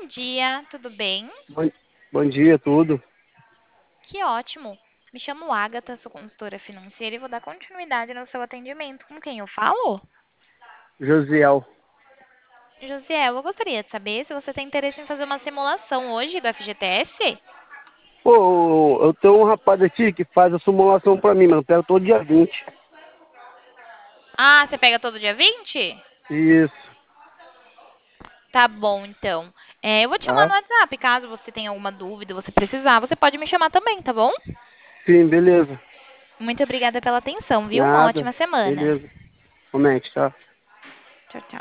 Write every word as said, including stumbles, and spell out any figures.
Bom dia, tudo bem? Bom, bom dia, tudo. Que ótimo. Me chamo Agatha, sou consultora financeira e vou dar continuidade no seu atendimento. Com quem eu falo? Josiel. Josiel, eu gostaria de saber se você tem interesse em fazer uma simulação hoje do F G T S? Pô, eu tenho um rapaz aqui que faz a simulação pra mim, mas eu pego todo dia vinte. Ah, você pega todo dia vinte? Isso, Tá bom, então. É, eu vou te chamar tá? no WhatsApp, caso você tenha alguma dúvida, você precisar, você pode me chamar também, tá bom? Sim, beleza. Muito obrigada pela atenção, viu? Uma Nada. ótima semana. Beleza. Comente, tá? Tchau, tchau.